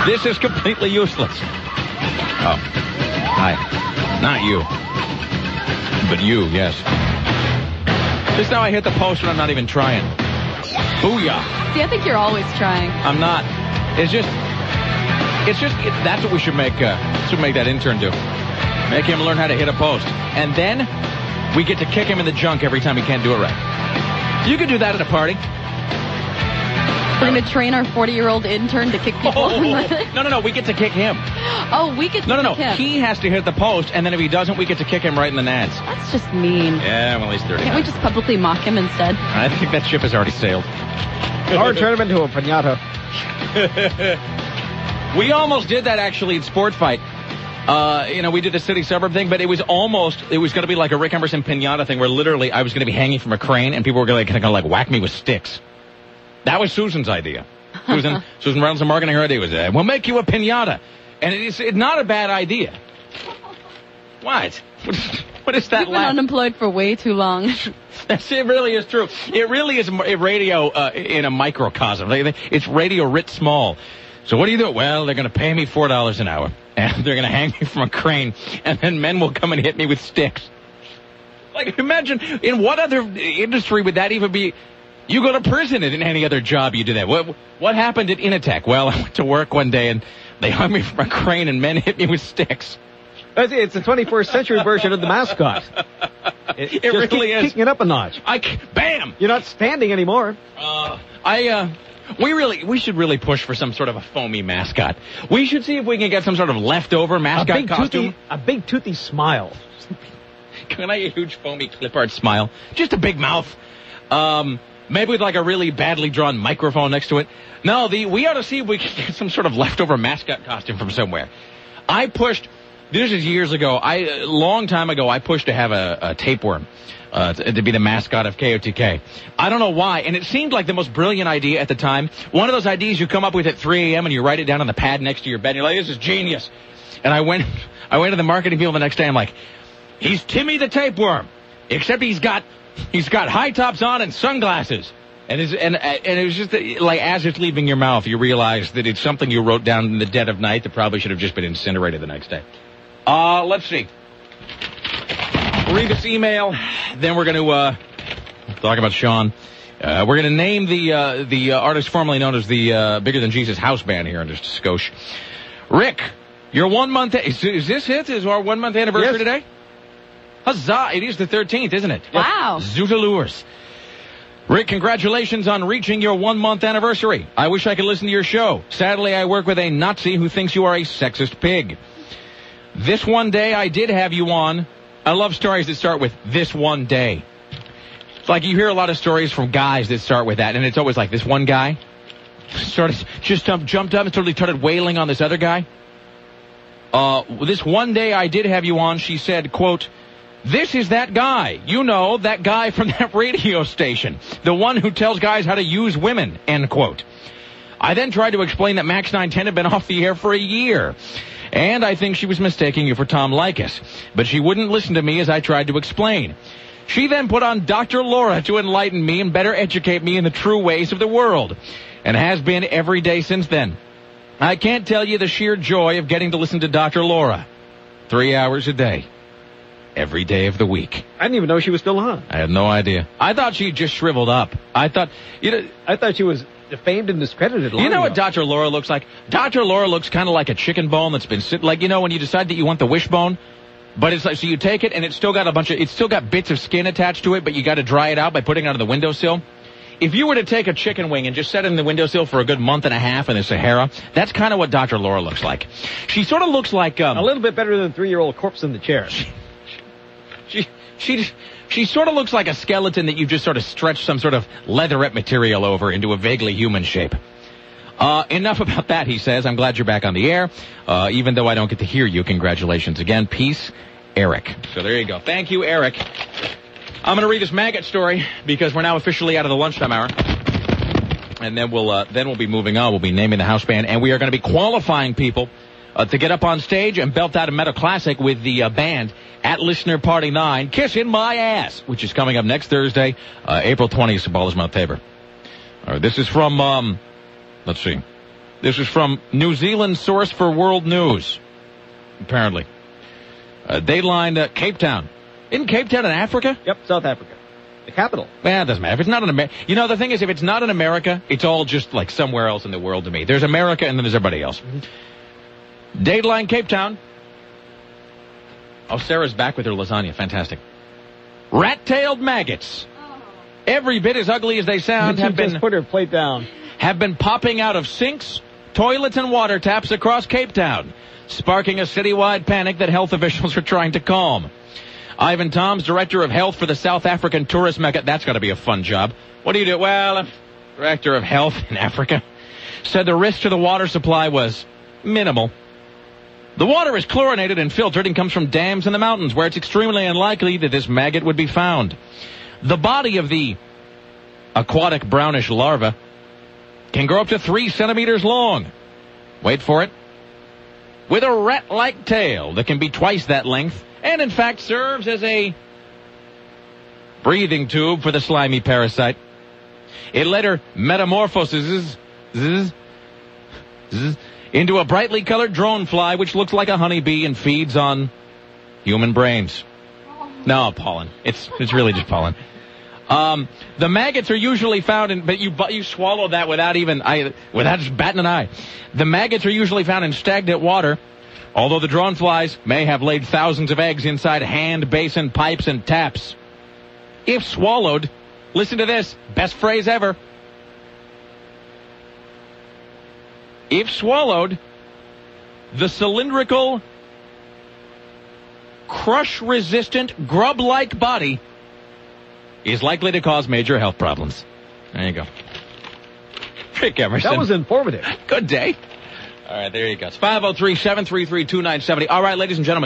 This is completely useless. Oh. Hi. Not you. But you, yes. Just now I hit the post and I'm not even trying. Booyah. See, I think you're always trying. I'm not. That's what we should make that intern do. Make him learn how to hit a post. And then we get to kick him in the junk every time he can't do it right. You could do that at a party. We're going to train our 40-year-old intern to kick people. No. We get to kick him. Oh, we get to kick him. No. He has to hit the post, and then if he doesn't, we get to kick him right in the nads. That's just mean. Yeah, well, he's 30. Can't we just publicly mock him instead? I think that ship has already sailed. Or turn him into a piñata. We almost did that, actually, at Sport Fight. We did the city-suburb thing, but it was going to be like a Rick Emerson piñata thing where literally I was going to be hanging from a crane and people were going to whack me with sticks. That was Susan's idea. Susan Reynolds, the marketing, her idea was, we'll make you a piñata. And it's not a bad idea. What? What is that? You've been unemployed for way too long. It really is true. It really is a radio in a microcosm. It's radio writ small. So what do you do? Well, they're going to pay me $4 an hour. And they're going to hang me from a crane. And then men will come and hit me with sticks. Like, imagine, in what other industry would that even be? You go to prison in any other job you do that. What happened at Initech? Well, I went to work one day and they hung me from a crane and men hit me with sticks. It's the 21st century version of the mascot. It really is. Kicking it up a notch. Bam! You're not standing anymore. We should really push for some sort of a foamy mascot. We should see if we can get some sort of leftover mascot costume. A big toothy smile. Can I get a huge foamy clip art smile? Just a big mouth. Maybe with like a really badly drawn microphone next to it. No, we ought to see if we can get some sort of leftover mascot costume from somewhere. This is years ago. A long time ago, I pushed to have a tapeworm to be the mascot of KOTK. I don't know why, and it seemed like the most brilliant idea at the time. One of those ideas you come up with at 3 a.m. and you write it down on the pad next to your bed, and you're like, this is genius. And I went to the marketing people the next day, I'm like, he's Timmy the Tapeworm, except he's got high tops on and sunglasses. And it was just like, as it's leaving your mouth, you realize that it's something you wrote down in the dead of night that probably should have just been incinerated the next day. Let's see. Read this email, then we're going to talk about Sean. We're going to name the artist formerly known as the Bigger Than Jesus house band here in just a skosh. Rick, your 1 month... Is this it? Is our 1 month anniversary today? Huzzah! It is the 13th, isn't it? Wow. Zootalours. Rick, congratulations on reaching your 1 month anniversary. I wish I could listen to your show. Sadly, I work with a Nazi who thinks you are a sexist pig. This one day I did have you on. I love stories that start with this one day. It's like you hear a lot of stories from guys that start with that, and it's always like this one guy jumped up and started wailing on this other guy. This one day I did have you on, she said, quote, this is that guy. You know, that guy from that radio station. The one who tells guys how to use women, end quote. I then tried to explain that Max 910 had been off the air for a year. And I think she was mistaking you for Tom Likas. But she wouldn't listen to me as I tried to explain. She then put on Dr. Laura to enlighten me and better educate me in the true ways of the world. And has been every day since then. I can't tell you the sheer joy of getting to listen to Dr. Laura. 3 hours a day. Every day of the week. I didn't even know she was still on. I had no idea. I thought she just shriveled up. I thought she was defamed and discredited. You know what Dr. Laura looks like? Dr. Laura looks kind of like a chicken bone that's been sitting, like, when you decide that you want the wishbone, but it's like, so you take it and it's still got bits of skin attached to it, but you got to dry it out by putting it on the windowsill. If you were to take a chicken wing and just set it in the windowsill for a good month and a half in the Sahara, that's kind of what Dr. Laura looks like. She sort of looks like a little bit better than a 3-year-old corpse in the chair. She sort of looks like a skeleton that you've just sort of stretched some sort of leatherette material over into a vaguely human shape. Enough about that, he says. I'm glad you're back on the air. Even though I don't get to hear you, congratulations again. Peace, Eric. So there you go. Thank you, Eric. I'm going to read this maggot story because we're now officially out of the lunchtime hour. And then we'll be moving on. We'll be naming the house band. And we are going to be qualifying people to get up on stage and belt out a metal classic with the band at Listener Party 9, Kissin' My Ass, which is coming up next Thursday, April 20th, at Ballers Mount Tabor. All right, this is from, let's see. This is from New Zealand source for World News, apparently. Dateline, Cape Town. Isn't Cape Town in Africa? Yep, South Africa. The capital. Well, it doesn't matter. If it's not in America, you know, the thing is, if it's not in America, it's all just like somewhere else in the world to me. There's America and then there's everybody else. Mm-hmm. Dateline, Cape Town. Oh, Sarah's back with her lasagna. Fantastic. Rat-tailed maggots. Every bit as ugly as they sound Have just put her plate down. Have been popping out of sinks, toilets, and water taps across Cape Town, sparking a citywide panic that health officials are trying to calm. Ivan Toms, director of health for the South African tourist mecca. That's got to be a fun job. What do you do? Well, I'm director of health in Africa. Said the risk to the water supply was minimal. The water is chlorinated and filtered and comes from dams in the mountains, where it's extremely unlikely that this maggot would be found. The body of the aquatic brownish larva can grow up to 3 centimeters long. Wait for it. With a rat-like tail that can be twice that length, and in fact serves as a breathing tube for the slimy parasite. It later metamorphoses into a brightly colored drone fly, which looks like a honeybee and feeds on human brains. No, pollen. It's really just pollen. The maggots are usually found in, but you swallow that without just batting an eye. The maggots are usually found in stagnant water, although the drone flies may have laid thousands of eggs inside hand basin pipes and taps. If swallowed, listen to this, best phrase ever. If swallowed, the cylindrical, crush-resistant, grub-like body is likely to cause major health problems. There you go. Rick Emerson. That was informative. Good day. All right, there you go. It's 503-733-2970. All right, ladies and gentlemen,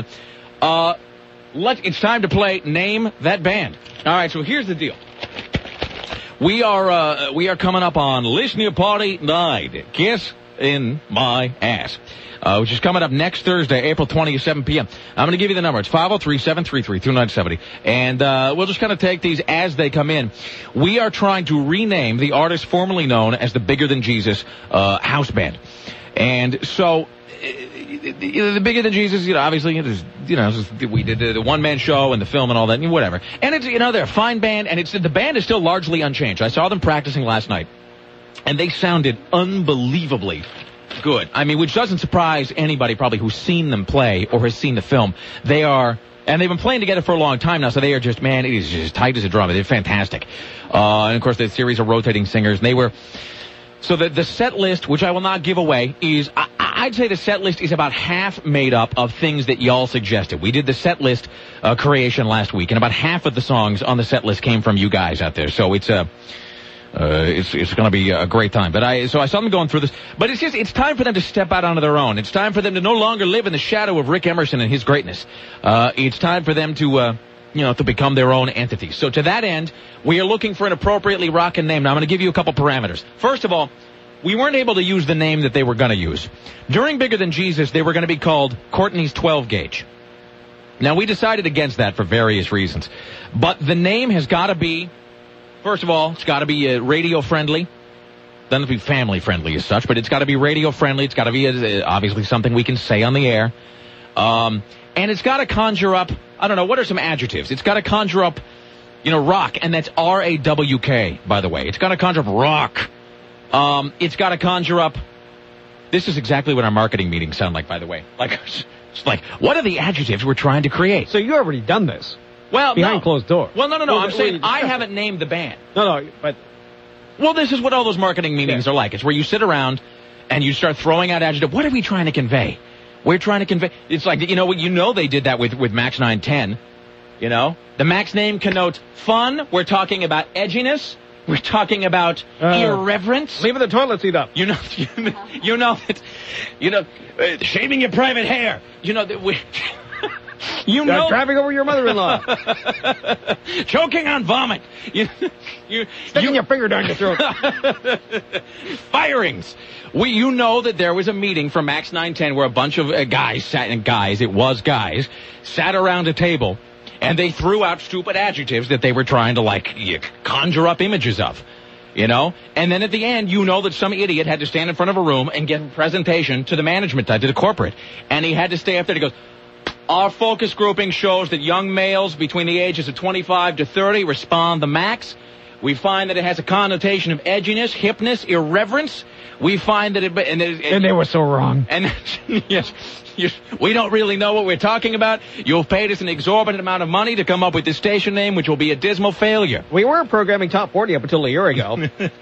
it's time to play Name That Band. All right, so here's the deal. We are coming up on Listener Party Night. Kiss in my ass. Which is coming up next Thursday, April 20th, 7 p.m. I'm going to give you the number. It's 503-733-2970. And we'll just kind of take these as they come in. We are trying to rename the artist formerly known as the Bigger Than Jesus house band. And so, the Bigger Than Jesus, obviously, we did the one-man show and the film and all that, and whatever. And it's, they're a fine band, and the band is still largely unchanged. I saw them practicing last night, and they sounded unbelievably good. I mean, which doesn't surprise anybody probably who's seen them play or has seen the film. They are, and they've been playing together for a long time now, so they are just, man, it is just tight as a drum. They're fantastic. And of course, the series of rotating singers, and they were, so the set list, which I will not give away, is, I'd say the set list is about half made up of things that y'all suggested. We did the set list creation last week, and about half of the songs on the set list came from you guys out there. So it's going to be a great time. So I saw them going through this, but it's time for them to step out onto their own. It's time for them to no longer live in the shadow of Rick Emerson and his greatness. It's time for them to become their own entities. So to that end, we are looking for an appropriately rockin' name. Now I'm going to give you a couple parameters. First of all, we weren't able to use the name that they were going to use. During Bigger Than Jesus, they were going to be called Courtney's 12 Gauge. Now we decided against that for various reasons. But the name has got to be, first of all, it's got to be radio friendly. Doesn't be family friendly as such, but it's got to be radio friendly. It's got to be obviously something we can say on the air. And it's got to conjure up, I don't know, what are some adjectives? It's got to conjure up, rock, and that's R-A-W-K, by the way. It's got to conjure up rock. It's got to conjure up, this is exactly what our marketing meetings sound like, by the way. It's like, what are the adjectives we're trying to create? So you already done this. Well, behind closed door. Well, no. I'm saying I haven't named the band. No, but... Well, this is what all those marketing meetings are like. It's where you sit around and you start throwing out adjectives. What are we trying to convey? We're trying to convey... It's like, they did that with Max 910. The Max name connotes fun. We're talking about edginess. We're talking about irreverence. Leaving the toilet seat up. Shaving your private hair. Driving over your mother-in-law. Choking on vomit. Sticking your finger down your throat. Firings. You know that there was a meeting for Max 910 where a bunch of guys sat around a table, and they threw out stupid adjectives that they were trying to, conjure up images of. You know? And then at the end, you know that some idiot had to stand in front of a room and give a presentation to the management, to the corporate. And he had to stay up there. He goes, our focus grouping shows that young males between the ages of 25 to 30 respond the max. We find that it has a connotation of edginess, hipness, irreverence. We find that and they were so wrong. And yes, we don't really know what we're talking about. You've paid us an exorbitant amount of money to come up with this station name, which will be a dismal failure. We were programming Top 40 up until a year ago.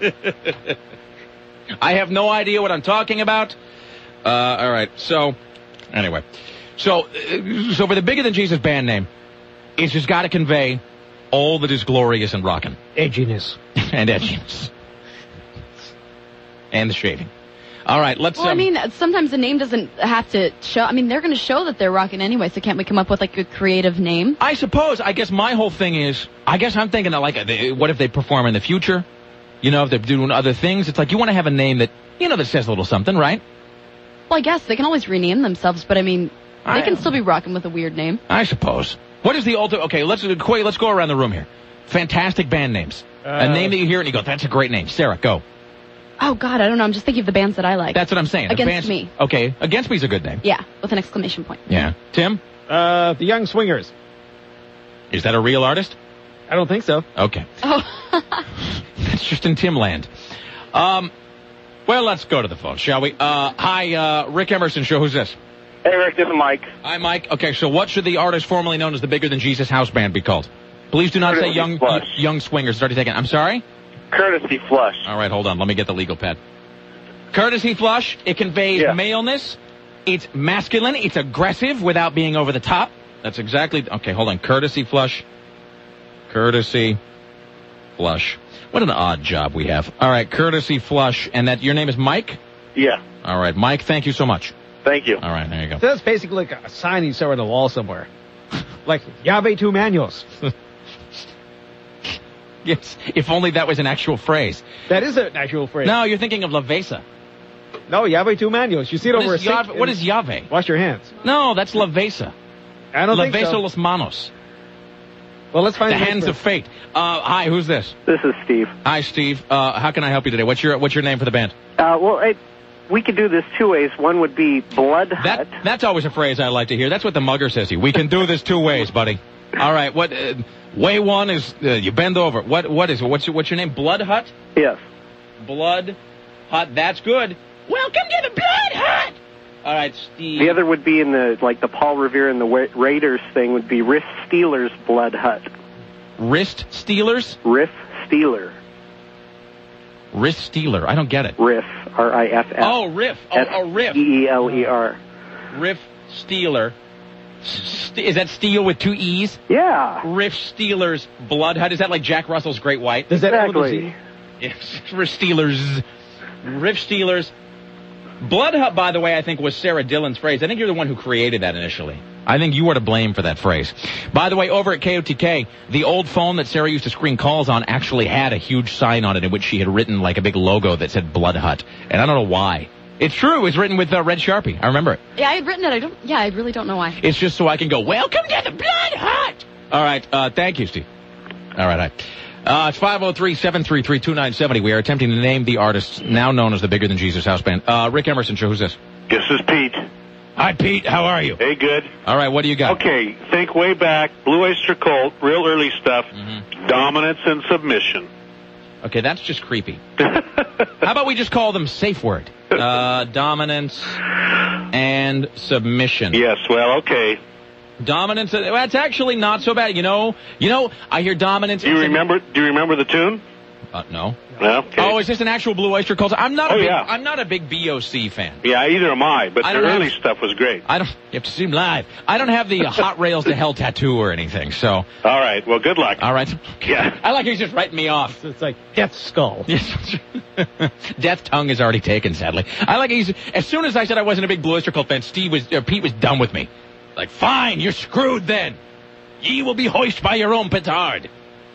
I have no idea what I'm talking about. All right. So, anyway. So for the Bigger Than Jesus band name, it's just got to convey all that is glorious and rockin'. Edginess. And edginess. And the shaving. All right, let's... Well, I mean, sometimes the name doesn't have to show... I mean, they're going to show that they're rocking anyway, so can't we come up with, like, a creative name? I suppose. I guess my whole thing is... I guess I'm thinking that, like, what if they perform in the future? You know, if they're doing other things? It's like, you want to have a name that, you know, that says a little something, right? Well, I guess they can always rename themselves, but, I mean, they can still be rocking with a weird name. I suppose. What is the ultimate... Okay, let's go around the room here. Fantastic band names. A name that you hear and you go, that's a great name. Sarah, go. Oh, God, I don't know. I'm just thinking of the bands that I like. That's what I'm saying. Against Me. Okay, Against Me's a good name. Yeah, with an exclamation point. Yeah. Tim? The Young Swingers. Is that a real artist? I don't think so. Okay. Oh. That's just in Timland. Well, let's go to the phone, shall we? Hi, Rick Emerson Show. Who's this? Hey, Rick, this is Mike. Hi, Mike. Okay, so what should the artist formerly known as the Bigger Than Jesus house band be called? Please do not say Young Swingers. It's already taken. I'm sorry? Courtesy Flush. All right, hold on. Let me get the legal pad. Courtesy Flush. It conveys maleness. It's masculine. It's aggressive without being over the top. That's exactly... Okay, hold on. Courtesy Flush. Courtesy Flush. What an odd job we have. All right, Courtesy Flush. And that your name is Mike? Yeah. All right, Mike, thank you so much. Thank you. All right, there you go. So that's basically like a sign you saw on the wall somewhere. Like, Yahweh two manuals. Yes, if only that was an actual phrase. That is an actual phrase. No, you're thinking of Lavesa. No, Yahweh two manuals. You see it over a sink. What is Yahweh? Wash your hands. No, that's Lavesa. I don't think so. Lavesa los manos. Well, let's find the hands of fate. Hi, who's this? This is Steve. Hi, Steve. How can I help you today? What's your name for the band? We could do this two ways. One would be Blood Hut. That's always a phrase I like to hear. That's what the mugger says to you. We can do this two ways, buddy. All right. What way one is you bend over. What is it? What's your name? Blood Hut? Yes. Blood Hut. That's good. Welcome to the Blood Hut. All right, Steve. The other would be in the Paul Revere and the Raiders thing would be Riff Steelers Blood Hut. Wrist Steelers? Riff Steeler. Wrist Steeler. I don't get it. Riff. R-I-F-F. Oh, Riff. Oh, Riff. S-E-E-L-E-R. Riff Steeler. Is that steel with two E's? Yeah. Riff Steelers Blood Hut. Is that like Jack Russell's Great White? Does that exactly? Yes. Riff Steelers. Riff Steelers. Blood Hut, by the way, I think was Sarah Dillon's phrase. I think you're the one who created that initially. I think you were to blame for that phrase. By the way, over at KOTK, the old phone that Sarah used to screen calls on actually had a huge sign on it in which she had written like a big logo that said Blood Hut. And I don't know why. It's true. It was written with red Sharpie. I remember it. Yeah, I had written it. I really don't know why. It's just so I can go, welcome to the Blood Hut. All right. Thank you, Steve. All right. It's 503-733-2970. We are attempting to name the artists now known as the Bigger Than Jesus house band. Rick Emerson Show. Who's this? This is Pete. Hi, Pete. How are you? Hey, good. All right. What do you got? Okay. Think way back. Blue Oyster Cult. Real early stuff. Mm-hmm. Dominance and submission. Okay, that's just creepy. How about we just call them safe word? Dominance and submission. Yes. Well, okay. Dominance. That's actually not so bad. You know. I hear dominance. Do you remember the tune? No. No. Okay. Oh, is this an actual Blue Oyster Cult? I'm not a big BOC fan. Yeah, either am I. But the early stuff was great. You have to see them live. I don't have the Hot Rails to Hell tattoo or anything. So. All right. Well, good luck. All right. Yeah. I like he's just writing me off. It's like Death Skull. Yes. Death Tongue is already taken, sadly. I like as soon as I said I wasn't a big Blue Oyster Cult fan, Pete was done with me. Like, fine, you're screwed then. Ye will be hoist by your own petard.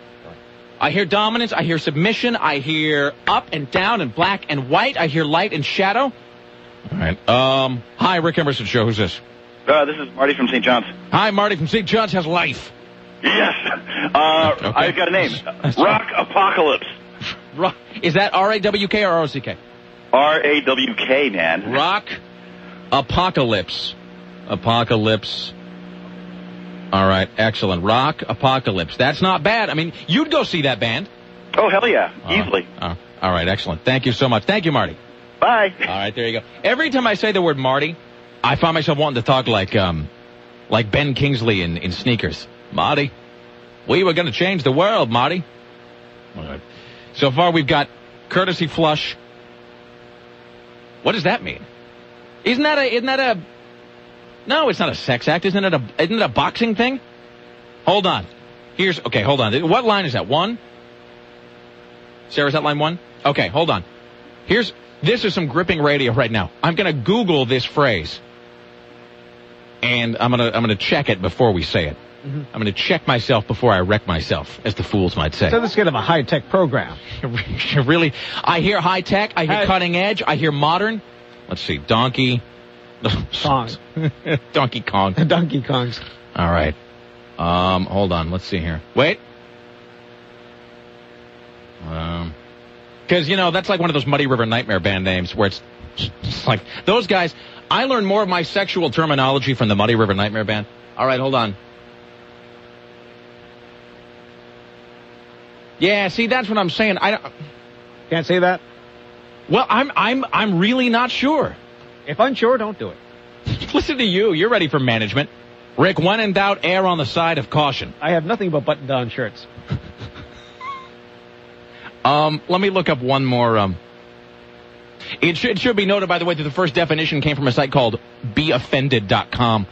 I hear dominance, I hear submission, I hear up and down and black and white, I hear light and shadow. All right. Hi, Rick Emerson Show. Who's this? This is Marty from St. John's. Hi, Marty from St. John's. How's life? Yes. I've got a name. Rock Apocalypse. Is that R-A-W-K or R-O-C-K? R-A-W-K, man. Rock Apocalypse. Apocalypse. All right, excellent. Rock Apocalypse. That's not bad. I mean, you'd go see that band. Oh, hell yeah. Easily. All right, excellent. Thank you so much. Thank you, Marty. Bye. All right, there you go. Every time I say the word Marty, I find myself wanting to talk like Ben Kingsley in Sneakers. Marty, we were going to change the world, Marty. All right. So far, we've got Courtesy Flush. What does that mean? Isn't that a... No, it's not a sex act. Isn't it a boxing thing? Hold on. Hold on. What line is that? 1? Sarah, is that line 1? Okay, hold on. This is some gripping radio right now. I'm going to Google this phrase. And I'm going to check it before we say it. Mm-hmm. I'm going to check myself before I wreck myself, as the fools might say. So this is kind of a high-tech program. Really? I hear high-tech. I hear cutting edge. I hear modern. Let's see. Donkey Kong. Donkey Kong. Donkey Kongs. All right. Hold on. Let's see here. Wait. Because, that's like one of those Muddy River Nightmare band names where it's like those guys. I learned more of my sexual terminology from the Muddy River Nightmare band. All right, hold on. Yeah, see, that's what I'm saying. Can't say that? Well, I'm really not sure. If unsure, don't do it. Listen to you. You're ready for management. Rick, when in doubt, err on the side of caution. I have nothing but button-down shirts. Let me look up one more. It should be noted, by the way, that the first definition came from a site called beoffended.com.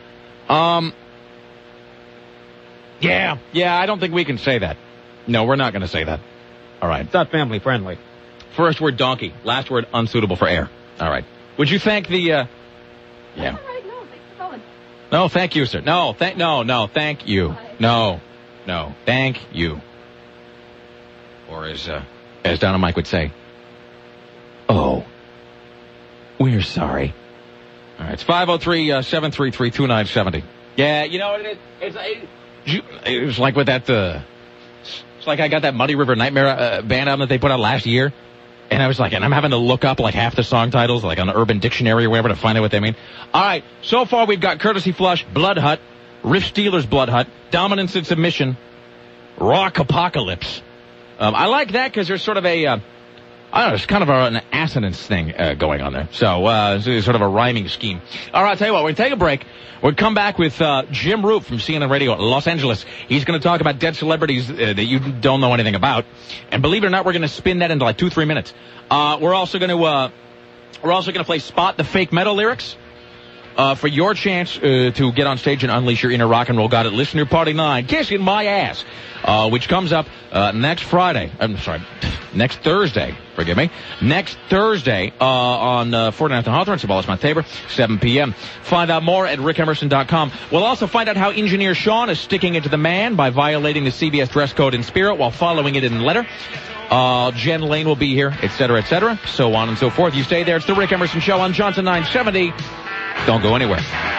Yeah, I don't think we can say that. No, we're not going to say that. All right. It's not family friendly. First word donkey. Last word unsuitable for air. All right. Would you thank the, Yeah. All right, no, thanks for calling. No, thank you, sir. No, thank you. No, thank you. Or as Donna Mike would say, oh, we're sorry. All right, it's 503-733-2970. Yeah, you know what it is? It was like with that, it's like I got that Muddy River Nightmare band album that they put out last year. And I was like, and I'm having to look up like half the song titles, like on the Urban Dictionary or whatever, to find out what they mean. All right, so far we've got Courtesy Flush, Blood Hut, Riff Steelers Blood Hut, Dominance and Submission, Rock Apocalypse. I like that because there's sort of a, it's kind of an assonance thing going on there. So it's sort of a rhyming scheme. All right, I'll tell you what, we're going to take a break. We'll come back with Jim Roop from CNN Radio Los Angeles. He's going to talk about dead celebrities that you don't know anything about. And believe it or not, we're going to spin that into like 2-3 minutes. We're also going to play Spot the Fake Metal Lyrics. For your chance to get on stage and unleash your inner rock and roll god at Listener Party 9, Kissing My Ass, which comes up next Thursday, forgive me, next Thursday on 49th and Hawthorne, Mount Tabor, 7 p.m. Find out more at rickemerson.com. We'll also find out how Engineer Sean is sticking it to the man by violating the CBS dress code in spirit while following it in letter. Jen Lane will be here, etc., so on and so forth. You stay there. It's the Rick Emerson Show on Johnson 970. Don't go anywhere.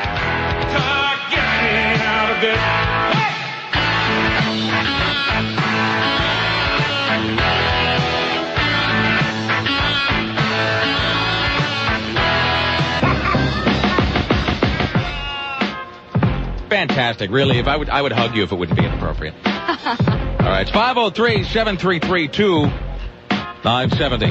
Fantastic, really. If I would hug you if it wouldn't be inappropriate. All right, it's 503-733-2970.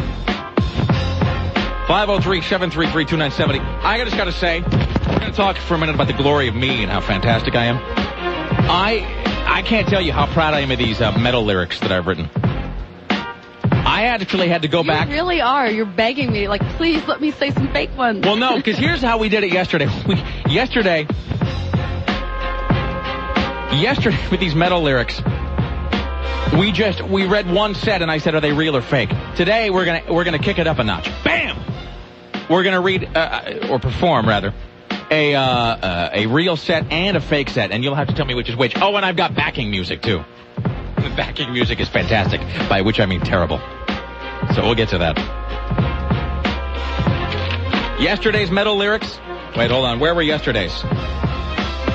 503-733-2970. I just got to say, we're going to talk for a minute about the glory of me and how fantastic I am. I can't tell you how proud I am of these metal lyrics that I've written. I actually had to go back. You really are. You're begging me, like, please let me say some fake ones. Well, no, because here's how we did it yesterday. Yesterday with these metal lyrics, we read one set and I said, are they real or fake? Today we're gonna kick it up a notch. Bam! We're gonna read or perform rather a real set and a fake set, and you'll have to tell me which is which. Oh, and I've got backing music too. The backing music is fantastic, by which I mean terrible. So we'll get to that. Yesterday's metal lyrics. Wait, hold on. Where were yesterday's?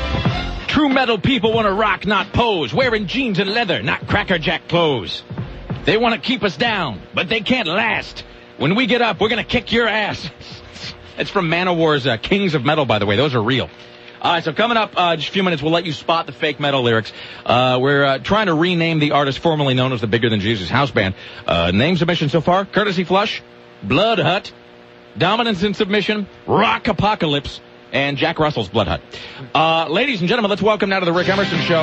True metal people want to rock, not pose. Wearing jeans and leather, not crackerjack clothes. They want to keep us down, but they can't last. When we get up, we're going to kick your ass. It's from Manowar's Kings of Metal, by the way. Those are real. All right, so coming up just a few minutes, we'll let you spot the fake metal lyrics. We're trying to rename the artist formerly known as the Bigger Than Jesus House Band. Name submission so far, Courtesy Flush, Blood Hut, Dominance in Submission, Rock Apocalypse, and Jack Russell's Blood Hut. Ladies and gentlemen, let's welcome now to the Rick Emerson Show.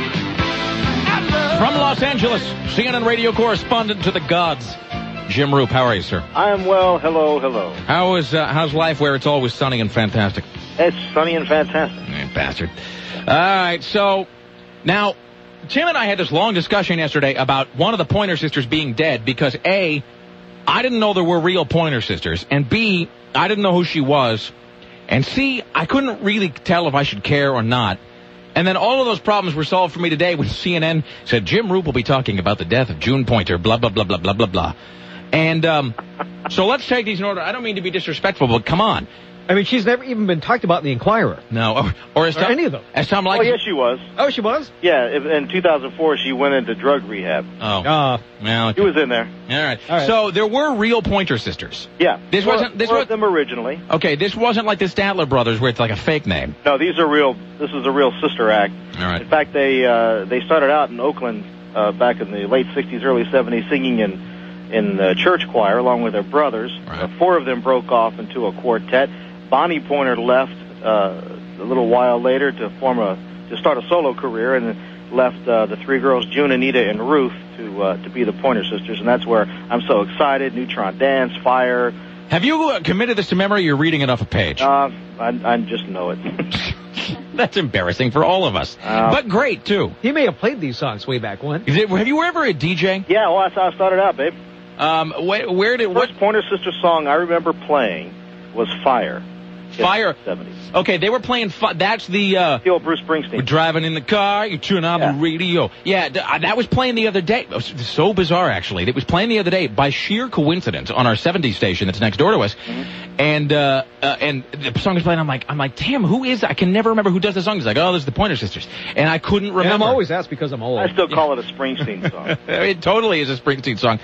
From Los Angeles, CNN radio correspondent to the gods, Jim Roop. How are you, sir? I am well. Hello, hello. How's life where it's always sunny and fantastic? It's sunny and fantastic. Bastard. All right, so now Tim and I had this long discussion yesterday about one of the Pointer Sisters being dead because A, I didn't know there were real Pointer Sisters, and B, I didn't know who she was, and C, I couldn't really tell if I should care or not. And then all of those problems were solved for me today when CNN said Jim Roop will be talking about the death of June Pointer, blah, blah, blah, blah, blah, blah, blah. And so let's take these in order. I don't mean to be disrespectful, but come on. I mean, she's never even been talked about in the Inquirer. No, or as Tom, any of them. As Tom likes. Oh, yes, she was. Oh, she was? Yeah, in 2004, she went into drug rehab. Oh. Well, She was in there. All right. So there were real Pointer Sisters. Yeah. This wasn't them originally. Okay, this wasn't like the Statler Brothers where it's like a fake name. No, these are real. This is a real sister act. All right. In fact, they started out in Oakland back in the late 60s, early 70s, singing in the church choir along with their brothers. Right. 4 of them broke off into a quartet. Bonnie Pointer left a little while later to start a solo career, and then left the 3 girls, June, Anita, and Ruth, to be the Pointer Sisters, and that's where I'm so excited. Neutron Dance, Fire. Have you committed this to memory? Or you're reading it off a page. I just know it. That's embarrassing for all of us, but great too. He may have played these songs way back when. Have you ever a DJ? Yeah, well, that's how I started out, babe. The first Pointer Sister song I remember playing was Fire. Fire. 70s. Okay, they were playing. That's the old Bruce Springsteen. We're driving in the car. You turn on the radio. Yeah, that was playing the other day. It was so bizarre, actually. It was playing the other day by sheer coincidence on our 70s station that's next door to us, and the song was playing. I'm like, damn, who is? I can never remember who does the song. He's like, oh, this is the Pointer Sisters, and I couldn't remember. And I'm always asked because I'm old. I still call it a Springsteen song. It totally is a Springsteen song.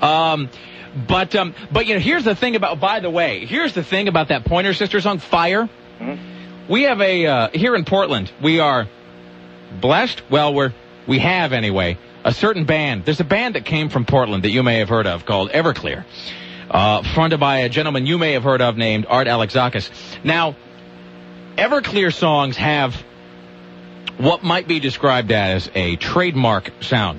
But here's the thing about. By the way, here's the thing about that Pointer Sister song, Fire. We have here in Portland, we are blessed. Well, we have anyway, a certain band. There's a band that came from Portland that you may have heard of called Everclear, fronted by a gentleman you may have heard of named Art Alexakis. Now, Everclear songs have what might be described as a trademark sound.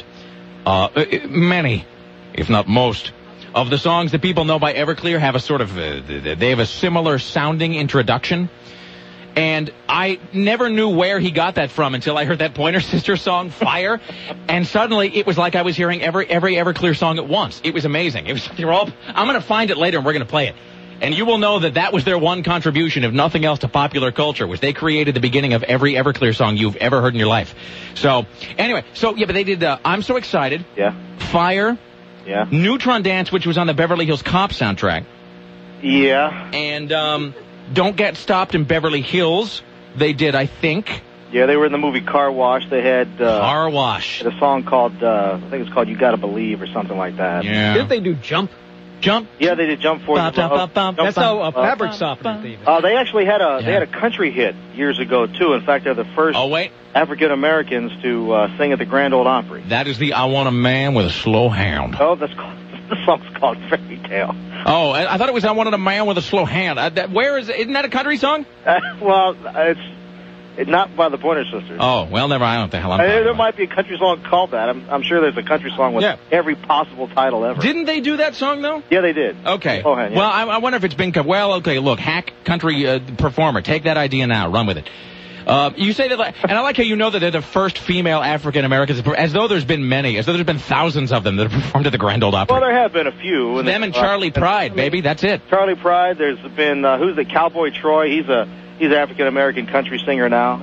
Many, if not most, of the songs that people know by Everclear have a sort of, they have a similar sounding introduction. And I never knew where he got that from until I heard that Pointer Sister song, Fire. And suddenly it was like I was hearing every Everclear song at once. It was amazing. I'm going to find it later and we're going to play it. And you will know that was their one contribution, if nothing else, to popular culture, was they created the beginning of every Everclear song you've ever heard in your life. So, anyway, but they did, I'm So Excited. Yeah. Fire. Yeah. Neutron Dance, which was on the Beverly Hills Cop soundtrack. Yeah. And, Don't Get Stopped in Beverly Hills, they did, I think. Yeah, they were in the movie Car Wash. They had Car Wash. Had a song called I think it's called You Gotta Believe or something like that. Yeah. Didn't they do Jump? Jump? Yeah, they did Jump for That's how a fabric softener theme. They actually had a country hit years ago too. In fact, they're the first African Americans to sing at the Grand Ole Opry. That is the I Want a Man with a Slow Hand. Oh, the song's called Fairy Tale. Oh, I thought it was I Wanted a Man with a Slow Hand. Isn't that a country song? Well, it's not by the Pointer Sisters. Oh, well, never. I don't know what the hell I'm talking There about. might be a country song called that. I'm sure there's a country song with every possible title ever. Didn't they do that song, though? Yeah, they did. Okay. Oh, yeah. Well, I wonder if it's been... Well, okay, look, hack country performer. Take that idea now. Run with it. You say that, and I like how you know that they're the first female African Americans, as though there's been many, as though there's been thousands of them that have performed at the Grand Ole Opry. Well, there have been a few. Them and Charlie Pride, baby, that's it. Charlie Pride. There's been who's the Cowboy Troy? He's an African American country singer now.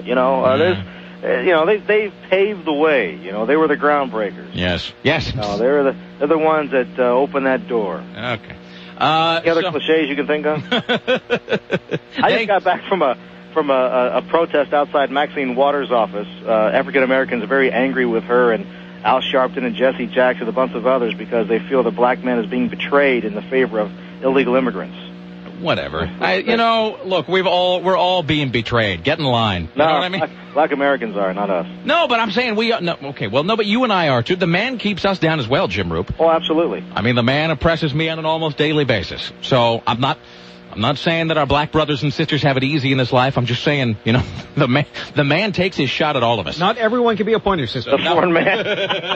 They paved the way. They were the groundbreakers. Yes. No, they're the ones that opened that door. Okay. Any other cliches you can think of? I just got back from a protest outside Maxine Waters' office. African Americans are very angry with her and Al Sharpton and Jesse Jackson, a bunch of others, because they feel the black man is being betrayed in the favor of illegal immigrants. Whatever. Look, we're all being betrayed. Get in line. You know what I mean? Black Americans are, not us. No, but I'm saying but you and I are too. The man keeps us down as well, Jim Roop. Oh, absolutely. I mean, the man oppresses me on an almost daily basis. So I'm not saying that our black brothers and sisters have it easy in this life. I'm just saying, the man takes his shot at all of us. Not everyone can be a Pointer Sister. The foreign man.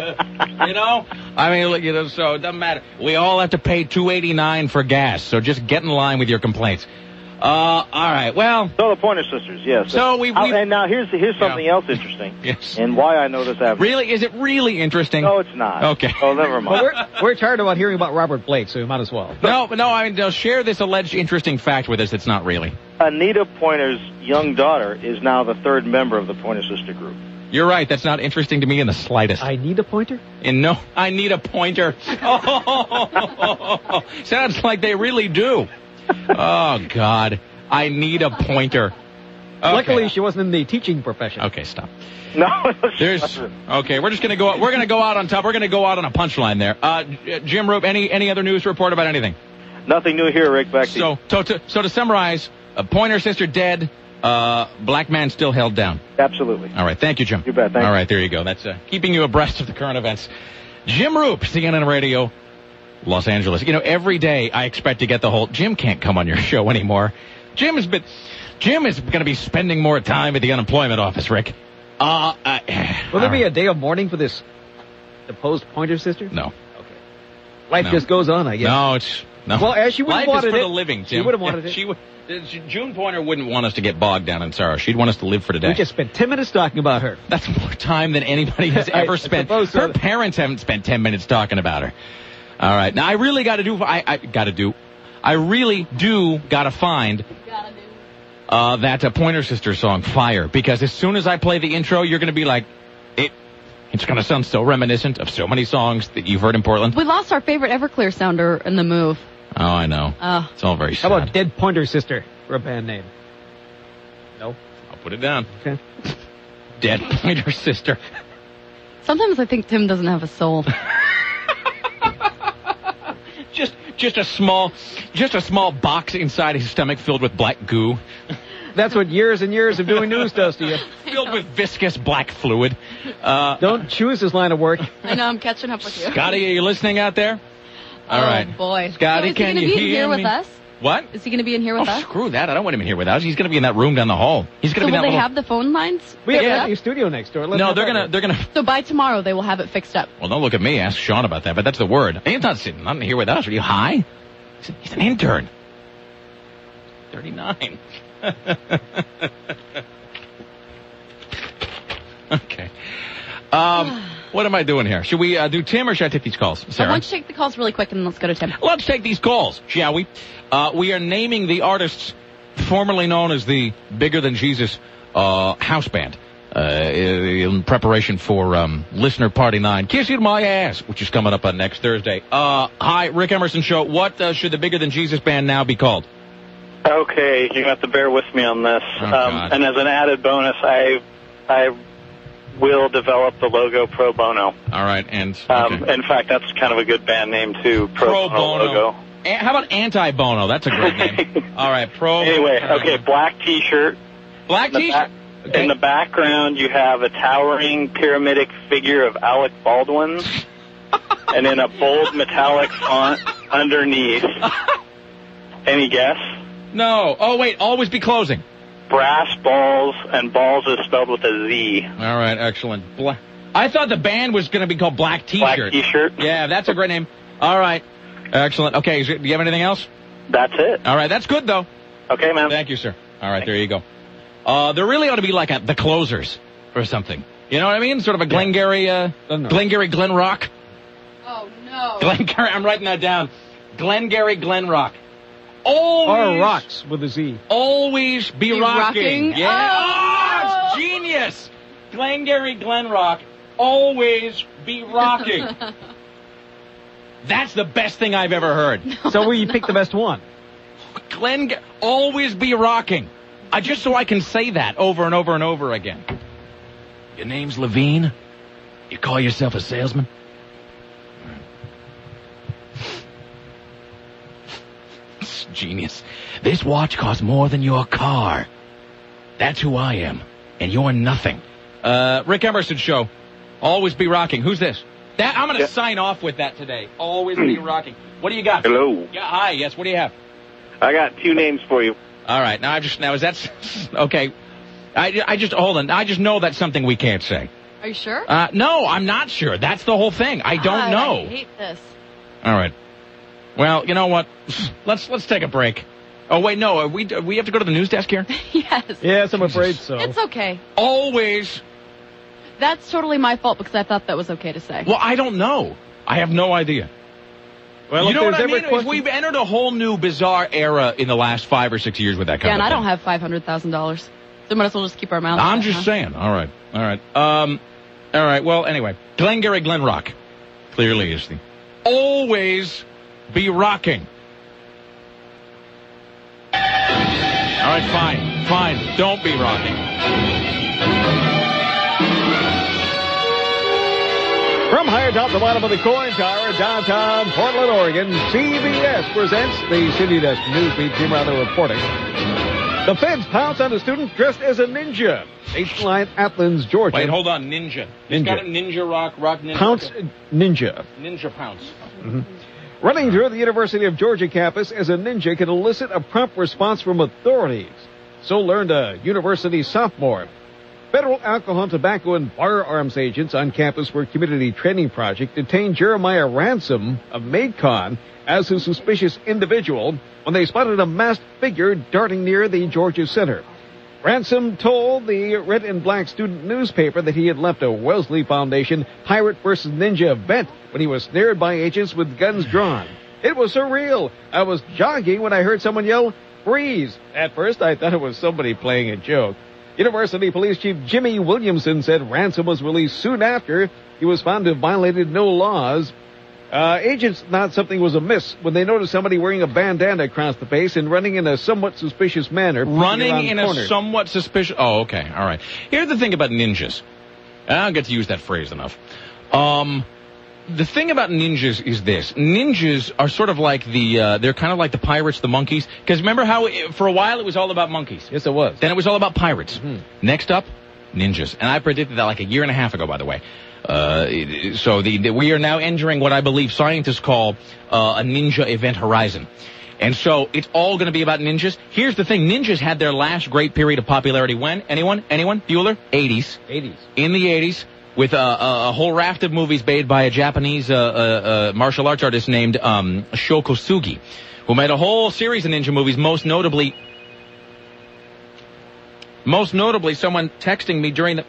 So it doesn't matter. We all have to pay $2.89 for gas. So just get in line with your complaints. All right. Well. So the Pointer Sisters, yes. So and now here's something else interesting. Yes. And why I know this happened. Really? Is it really interesting? No, it's not. Okay. Oh, never mind. Well, we're tired about hearing about Robert Blake, so we might as well. No. Share this alleged interesting fact with us. It's not really. Anita Pointer's young daughter is now the third member of the Pointer Sister group. You're right. That's not interesting to me in the slightest. I need a pointer? I need a pointer. Oh, sounds like they really do. Oh, God. I need a pointer. Okay. Luckily, she wasn't in the teaching profession. Okay, stop. No. Okay, we're just going to go. We're going to go out on top. We're going to go out on a punchline there. Jim Roop, any other news report about anything? Nothing new here, Rick. Back to you. So to summarize, Pointer Sister dead. Black man still held down. Absolutely. All right. Thank you, Jim. You bet. Thank you. All right. There you go. That's keeping you abreast of the current events. Jim Roop, CNN Radio, Los Angeles. Every day I expect to get the whole Jim can't come on your show anymore. Jim is going to be spending more time at the unemployment office, Rick. Will there be a day of mourning for this deposed Pointer Sister? No. Okay. Life just goes on, I guess. No. Well, as she would have wanted Life is for it. the living, Jim. She would have wanted it. June Pointer wouldn't want us to get bogged down in sorrow. She'd want us to live for today. We just spent 10 minutes talking about her. That's more time than anybody has ever spent. Her parents haven't spent 10 minutes talking about her. All right. Now, I really got to do... I really do got to find that Pointer Sister song, Fire, because as soon as I play the intro, you're going to be like, it's going to sound so reminiscent of so many songs that you've heard in Portland. We lost our favorite Everclear sounder in the move. Oh, I know. It's all very sad. How about Dead Pointer Sister for a band name? No? I'll put it down. Okay. Dead Pointer Sister. Sometimes I think Tim doesn't have a soul. Just a small box inside his stomach filled with black goo. That's what years and years of doing news does to you. Filled with viscous black fluid. Don't choose this line of work. I know, I'm catching up with you. Scotty, are you listening out there? All right. Oh, boy. Scotty, can you hear me? Is he going to be in here with us? What? Is he going to be in here with us? Screw that. I don't want him in here with us. He's going to be in that room down the hall. He's going to be in that will they little... have the phone lines? We have fixed a up? studio next door. No, they're gonna. So by tomorrow they will have it fixed up. Well, don't look at me. Ask Sean about that. But that's the word. He's not sitting. Not here with us. Are you high? He's an intern. 39. Okay. What am I doing here? Should we do Tim or should I take these calls? Sarah? Why don't you take the calls really quick and let's go to Tim. Let's take these calls, shall we? We are naming the artists formerly known as the Bigger Than Jesus house band in preparation for Listener Party 9, Kiss You to My Ass, which is coming up on next Thursday. Hi, Rick Emerson Show. What should the Bigger Than Jesus band now be called? Okay, you have to bear with me on this. And as an added bonus, I will develop the logo pro bono. All right, and okay. In fact, that's kind of a good band name too. Pro bono logo. How about Anti Bono? That's a great name. All right, pro. Anyway, okay, black T-shirt. Black T-shirt. Okay. In the background, you have a towering pyramidic figure of Alec Baldwin, and in a bold metallic font underneath. Any guess? No. Oh wait, always be closing. Brass balls, and balls is spelled with a Z. All right, excellent. I thought the band was going to be called Black T-shirt. Black T-shirt. Yeah, that's a great name. All right, excellent. Okay, do you have anything else? That's it. All right, that's good though. Okay, man. Thank you, sir. All right, there you go. There really ought to be like the Closers or something. You know what I mean? Sort of a Glengarry, Glen Rock. Oh no. Glengarry. I'm writing that down. Glengarry Glen Rock. Always, or rocks with a Z. Always be rocking. Yeah. Oh, it's genius. Glengarry Glen Rock. Always be rocking. That's the best thing I've ever heard. So we pick the best one. Always be rocking. Just so I can say that over and over and over again. Your name's Levine? You call yourself a salesman? It's genius. This watch costs more than your car. That's who I am, and you're nothing. Rick Emerson Show. Always be rocking. Who's this? I'm going to sign off with that today. Always be rocking. What do you got? Hello. Yeah, hi. Yes, what do you have? I got 2 names for you. All right. Now is that okay? I just hold on. I just know that's something we can't say. Are you sure? No, I'm not sure. That's the whole thing. I don't know. I hate this. All right. Well, you know what? Let's take a break. Oh wait, no. We have to go to the news desk here. Yes. Yes, I'm afraid so. It's okay. Always. That's totally my fault because I thought that was okay to say. Well, I don't know. I have no idea. Well, you know what I mean? Question... We've entered a whole new bizarre era in the last 5 or 6 years with that kind of thing. Yeah, and I don't have $500,000. So might as well just keep our mouths shut. I'm just saying. All right. All right. Well, anyway, Glengarry Glen Rock clearly is the always be rocking. All right, fine. Don't be rocking. From high atop the bottom of the coin tower, downtown Portland, Oregon, CBS presents the City Desk Newsbeat team rather reporting. The feds pounce on a student dressed as a ninja. 8th line, Athens, Georgia. Wait, hold on. Ninja. He's got a ninja rock ninja. Pounce ninja. Ninja pounce. Mm-hmm. Running through the University of Georgia campus as a ninja can elicit a prompt response from authorities. So learned a university sophomore. Federal alcohol, tobacco, and firearms agents on campus for a community training project detained Jeremiah Ransom of MaidCon as a suspicious individual when they spotted a masked figure darting near the Georgia Center. Ransom told the Red and Black student newspaper that he had left a Wellesley Foundation Pirate vs. Ninja event when he was snared by agents with guns drawn. It was surreal. I was jogging when I heard someone yell, "Freeze!" At first, I thought it was somebody playing a joke. University Police Chief Jimmy Williamson said Ransom was released soon after he was found to have violated no laws. Agents thought something was amiss when they noticed somebody wearing a bandana across the face and running in a somewhat suspicious manner. Running in a somewhat suspicious... Oh, okay. All right. Here's the thing about ninjas. I don't get to use that phrase enough. The thing about ninjas is this. Ninjas are sort of like they're kind of like the pirates, the monkeys. Because remember how for a while it was all about monkeys? Yes, it was. Then it was all about pirates. Mm-hmm. Next up, ninjas. And I predicted that like a year and a half ago, by the way. So we are now entering what I believe scientists call a ninja event horizon. And so it's all going to be about ninjas. Here's the thing. Ninjas had their last great period of popularity when? Anyone? Bueller? 80s. 80s. In the 80s. With a whole raft of movies made by a Japanese martial arts artist named Sho Kosugi, who made a whole series of ninja movies, most notably someone texting me during the...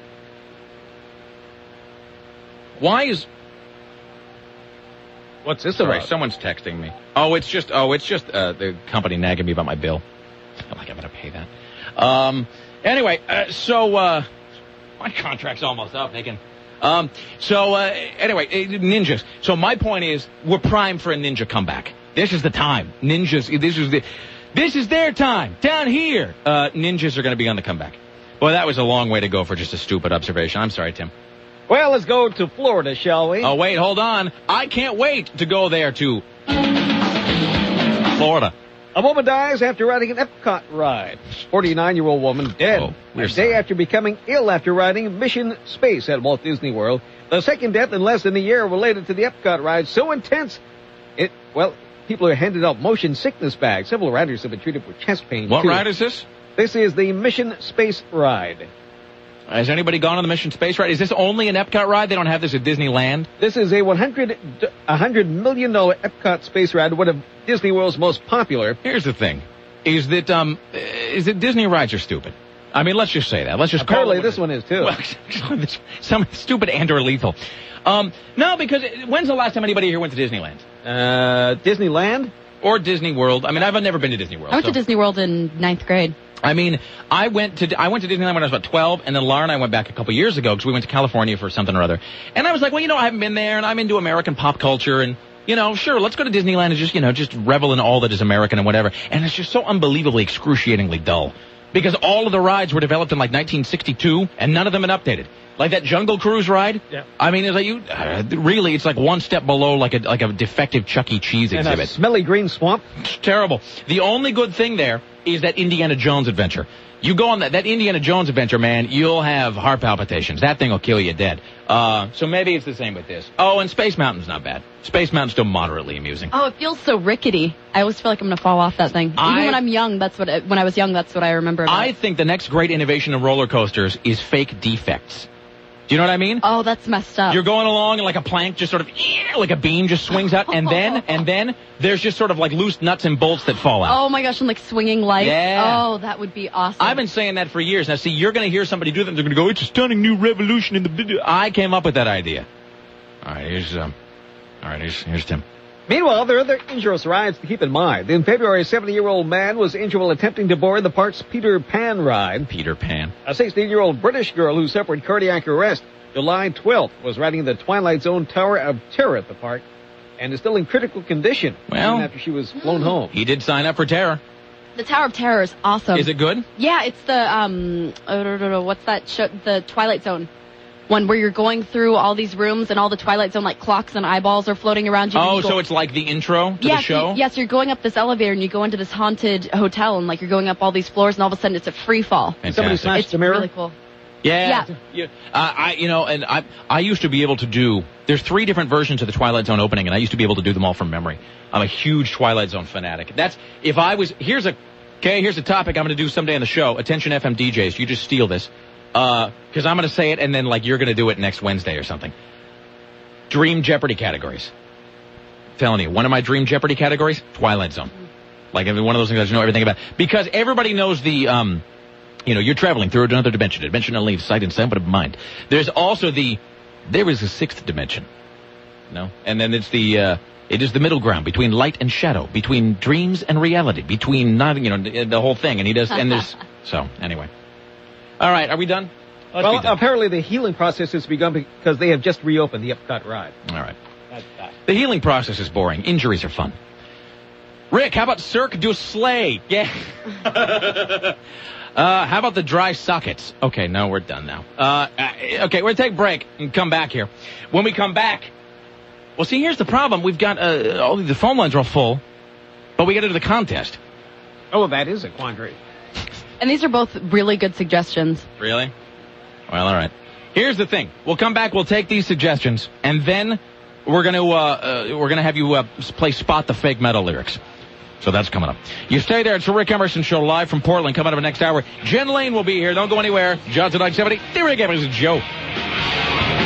What's this Sorry, about? someone's texting me. It's just the company nagging me about my bill. Like I'm going to pay that. Anyway, my contract's almost up. They can... Anyway, ninjas. So my point is, we're primed for a ninja comeback. This is the time. Ninjas, this is their time. Down here, ninjas are going to be on the comeback. Boy, that was a long way to go for just a stupid observation. I'm sorry, Tim. Well, let's go to Florida, shall we? Oh, wait, hold on. I can't wait to go there to Florida. A woman dies after riding an Epcot ride. 49-year-old woman dead. A day after becoming ill after riding Mission Space at Walt Disney World. The second death in less than a year related to the Epcot ride. So intense, people are handed out motion sickness bags. Several riders have been treated for chest pain. What ride is this? This is the Mission Space ride. Has anybody gone on the Mission Space ride? Is this only an Epcot ride? They don't have this at Disneyland? This is a $100 million Epcot space ride, one of Disney World's most popular. Here's the thing. Is that Disney rides are stupid. I mean, let's just say that. Let's just Apparently this one is, too. Well, some stupid and or lethal. No, because when's the last time anybody here went to Disneyland? Disneyland? Or Disney World. I mean, I've never been to Disney World. I went to Disney World in 9th grade. I mean, I went to Disneyland when I was about 12, and then Laura and I went back a couple years ago because we went to California for something or other. And I was like, well, I haven't been there, and I'm into American pop culture, and, sure, let's go to Disneyland and just revel in all that is American and whatever. And it's just so unbelievably, excruciatingly dull. because all of the rides were developed in like 1962, and none of them been updated. Like that Jungle Cruise ride. Yeah. I mean, it's like really, it's like one step below like a defective Chuck E. Cheese And exhibit. a smelly green swamp. It's terrible. The only good thing there is that Indiana Jones adventure. You go on that Indiana Jones adventure, man, you'll have heart palpitations. That thing will kill you dead. So maybe it's the same with this. Oh, and Space Mountain's not bad. Space Mountain's still moderately amusing. Oh, it feels so rickety. I always feel like I'm going to fall off that thing. Even when I'm young, when I was young, that's what I remember about I it. think the next great innovation in roller coasters is fake defects. Do you know what I mean? Oh, that's messed up. You're going along and like a plank just sort of, like a beam just swings out, and then there's just sort of like loose nuts and bolts that fall out. Oh my gosh, and like swinging lights. Yeah. Oh, that would be awesome. I've been saying that for years. Now, see, you're going to hear somebody do that, and they're going to go, it's a stunning new revolution in the... I came up with that idea. All right, here's Tim. Meanwhile, there are other dangerous rides to keep in mind. In February, a 70-year-old man was injured while attempting to board the park's Peter Pan ride. Peter Pan. A 16-year-old British girl who suffered cardiac arrest July 12th was riding the Twilight Zone Tower of Terror at the park and is still in critical condition even after she was flown home. He did sign up for Terror. The Tower of Terror is awesome. Is it good? Yeah, it's the, what's that show? The Twilight Zone one where you're going through all these rooms and all the Twilight Zone, like clocks and eyeballs are floating around you. Oh, so it's like the intro to the show? Yes, you're going up this elevator and you go into this haunted hotel and like you're going up all these floors and all of a sudden it's a free fall. Fantastic. Somebody smashed It's the mirror? really cool. Yeah. I used to be able to do, there's 3 different versions of the Twilight Zone opening, and I used to be able to do them all from memory. I'm a huge Twilight Zone fanatic. Here's a topic I'm going to do someday on the show. Attention FM DJs, you just steal this. Because I'm going to say it, and then like you're going to do it next Wednesday or something. Dream Jeopardy categories. I'm telling you, one of my Dream Jeopardy categories, Twilight Zone. Like one of those things I just know everything about. Because everybody knows the, you're traveling through another dimension. Dimension that leaves sight and sound, but of mind. There's also there is a 6th dimension. No? And then it's it is the middle ground between light and shadow, between dreams and reality, between the whole thing. And so anyway. All right, are we done? Well, apparently the healing process has begun because they have just reopened the Epcot ride. All right. The healing process is boring. Injuries are fun. Rick, how about Cirque du Soleil? Yeah. How about the dry sockets? Okay, no, we're done now. Okay, we're going to take a break and come back here. When we come back, well, see, here's the problem. We've got all the phone lines are all full, but we got to do the contest. Oh, that is a quandary. And these are both really good suggestions. Really? Well, all right. Here's the thing. We'll come back. We'll take these suggestions, and then we're gonna have you play Spot the Fake Metal lyrics. So that's coming up. You stay there. It's the Rick Emerson Show live from Portland. Coming up in the next hour. Jen Lane will be here. Don't go anywhere. Johnson 970. The Rick Emerson Show.